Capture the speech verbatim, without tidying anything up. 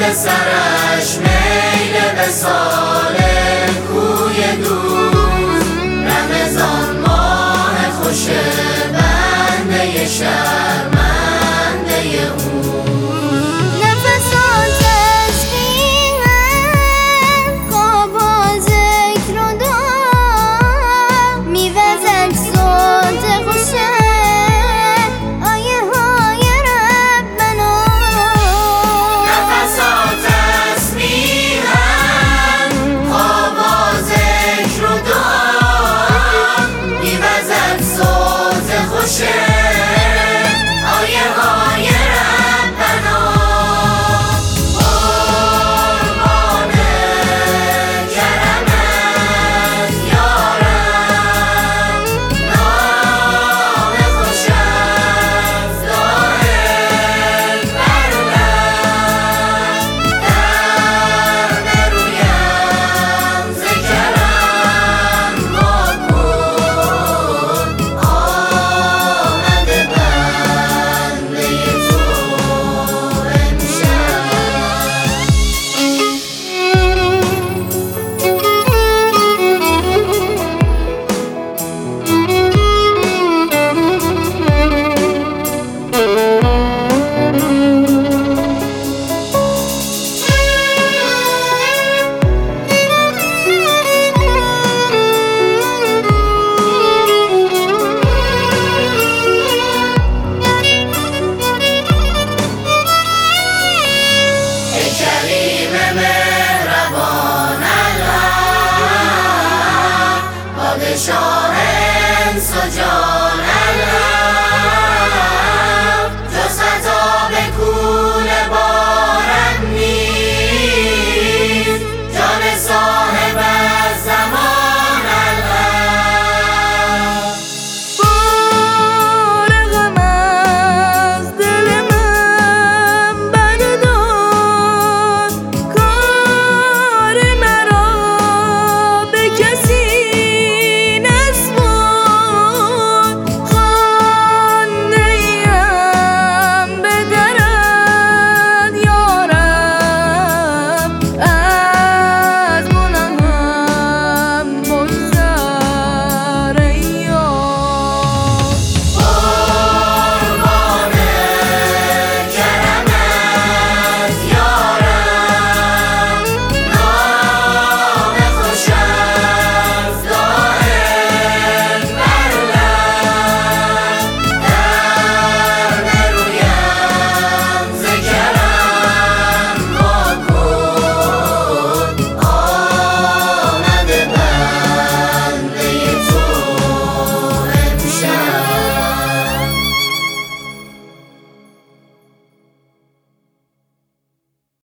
سرش میل به سال کوی دوست، رمضان ماه خوش بنده شرمنده او. نفسات تسبیحم خواب و ذکر و دعا، میوزد صوت خوشم آیه های ربنا. نفسات تسبیحم خواب و ذکر و دعا، میوزد صوت خوشم آیه های ربنا. قربان کرمت یارم، نام خوشت دائم بر لب، در نرویم ز کرم واکن، آمده بنده تو امشب. ای کریم مهربان الله، پادشاه انس و جان،